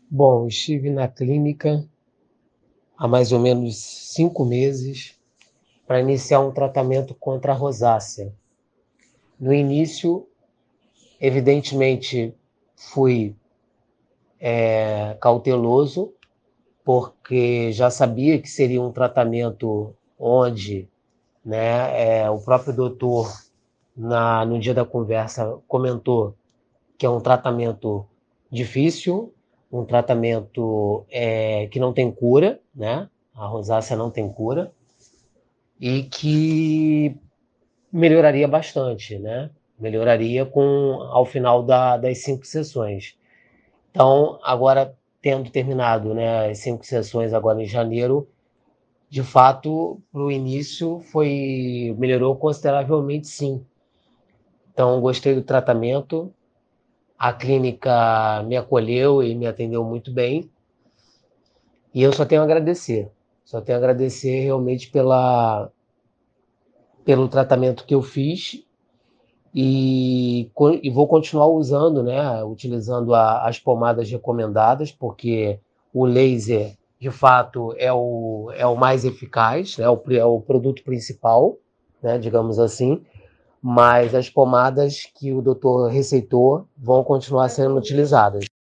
Bom, estive na clínica há mais ou menos 5 meses para iniciar um tratamento contra a rosácea. No início, evidentemente, fui cauteloso, porque já sabia que seria um tratamento onde, né, o próprio doutor, no dia da conversa, comentou que é um tratamento difícil, um tratamento que não tem cura, né? A rosácea não tem cura, e que melhoraria bastante, né? Melhoraria ao final das 5 sessões. Então, agora, tendo terminado, né, as 5 sessões agora em janeiro, de fato, para o início melhorou consideravelmente, sim. Então, gostei do tratamento, a clínica me acolheu e me atendeu muito bem, e eu só tenho a agradecer realmente pelo tratamento que eu fiz e vou continuar usando, né, utilizando as pomadas recomendadas, porque o laser, de fato, é o mais eficaz, né, é o produto principal, né, digamos assim, mas as pomadas que o doutor receitou vão continuar sendo utilizadas.